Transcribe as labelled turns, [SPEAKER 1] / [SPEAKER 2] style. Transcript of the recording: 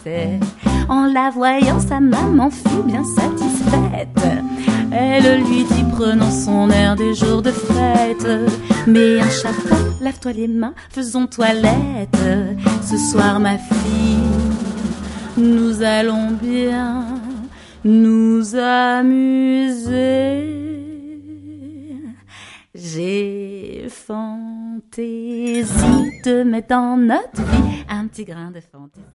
[SPEAKER 1] succès. En la voyant, sa maman fut bien satisfaite. Elle lui dit, prenons son air des jours de fête. Mets un chapeau, lave-toi les mains, faisons toilette. Ce soir, ma fille, nous allons bien nous amuser. J'ai fantaisie de mettre dans notre vie un petit grain de fantaisie.